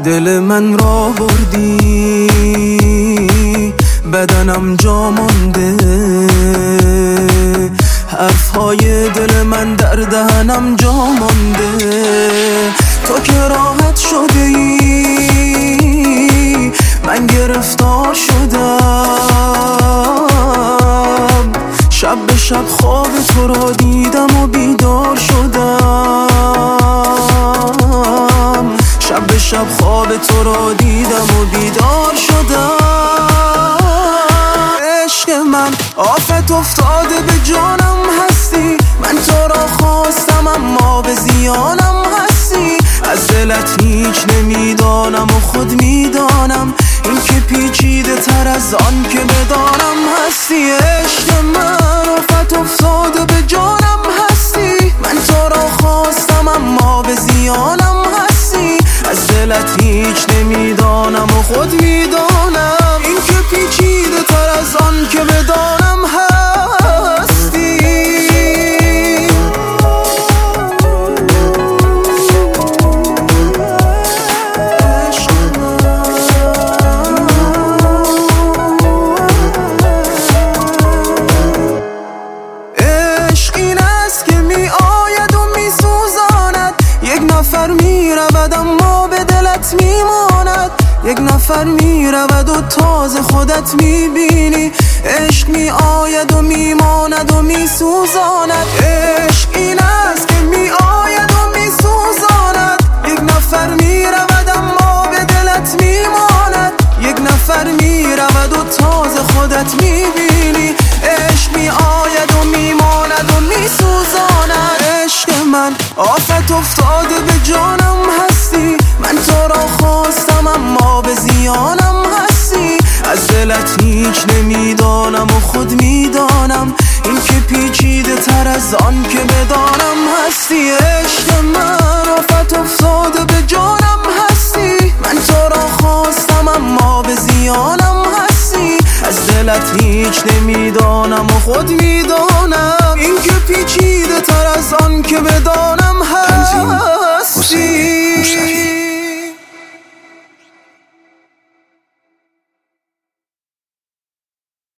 دل من را بردی، بدنم جا مانده، حرفهای دل من در دهنم جا مانده. تو که راحت شده ای، من گرفتار شدم. شب به شب خواب تو را دیدم و بیدار شدم. شب به شب خواب تو را دیدم و بیدار شدم. عشق من آفت افتاده به جانم هستی، من تو را خواستم اما به زیانم هستی. از دلت هیچ نمیدانم و خود میدانم، این که پیچیده تر از آن که بدانم هستی. عشق من آفت افتاده به جانم هستی، من تو را خواستم اما به زیانم هستی. از دلت هیچ نمیدانم و خود میدانم، این که پیچیده تر از آن که بدانم هستی. عشق این است که می آید و می سوزاند، یک نفر می رود اما به دلت می ماند. یک نفر می رود و تازه خودت می بینی. عشق می آید و می ماند و می سوزاند. عشق این است که می آید و می سوزاند، یک نفر می رود اما به دلت می ماند. یک نفر می رود و تازه خودت می بینی. عشق می آید و می ماند و می سوزاند. عشق من آفت افتاده به جانم هستی، من تو را خواستم اما به زیانم هستی. از دلت هیچ نمیدانم و خود میدانم، این که پیچیده تر از آن که بدانم هستی. عشق من آفت افتاده به جانم هستی، من تو را خواستم اما به زیانم هستی. از دلت هیچ نمیدانم و خود میدانم، این که پیچیده تر از آن که بدانم